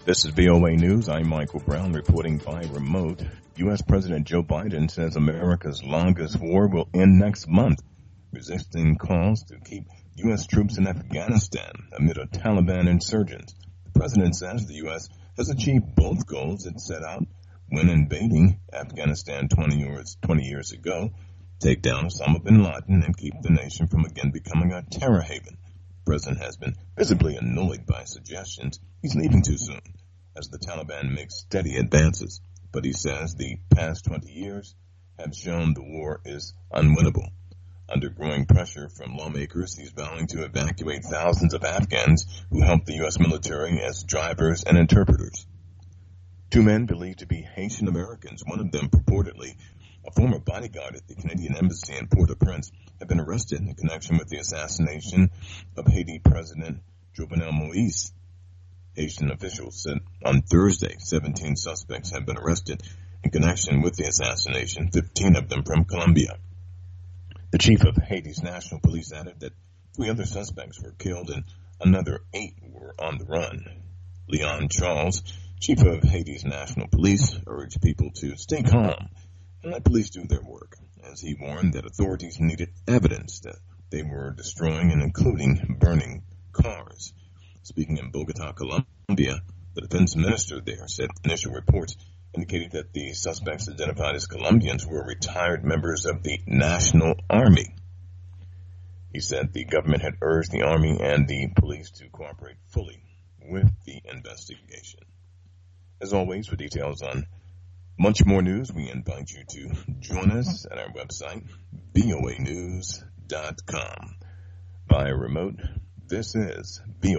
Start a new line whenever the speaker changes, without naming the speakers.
This is VOA News. I'm Michael Brown reporting by remote. U.S. President Joe Biden says America's longest war will end next month, resisting calls to keep U.S. troops in Afghanistan amid a Taliban insurgents. The president says the U.S. has achieved both goals it set out when invading Afghanistan 20 years ago, take down Osama bin Laden and keep the nation from again becoming a terror haven. The president has been visibly annoyed by suggestions he's leaving too soon as the Taliban makes steady advances. But he says the past 20 years have shown the war is unwinnable. Under growing pressure from lawmakers, he's vowing to evacuate thousands of Afghans who help the U.S. military as drivers and interpreters. Two men believed to be Haitian Americans, one of them purportedly a former bodyguard at the Canadian Embassy in Port-au-Prince, have been arrested in connection with the assassination of Haiti President Jovenel Moïse. Haitian officials said on Thursday 17 suspects have been arrested in connection with the assassination, 15 of them from Colombia. The chief of Haiti's National Police added that 3 other suspects were killed and another 8 were on the run. Leon Charles, chief of Haiti's National Police, urged people to stay calm and let police do their work, as he warned that authorities needed evidence that they were destroying and including burning cars. Speaking in Bogota, Colombia, the defense minister there said initial reports indicated that the suspects identified as Colombians were retired members of the National Army. He said the government had urged the Army and the police to cooperate fully with the investigation. As always, for details on much more news, we invite you to join us at our website, voanews.com. By remote, this is VOA.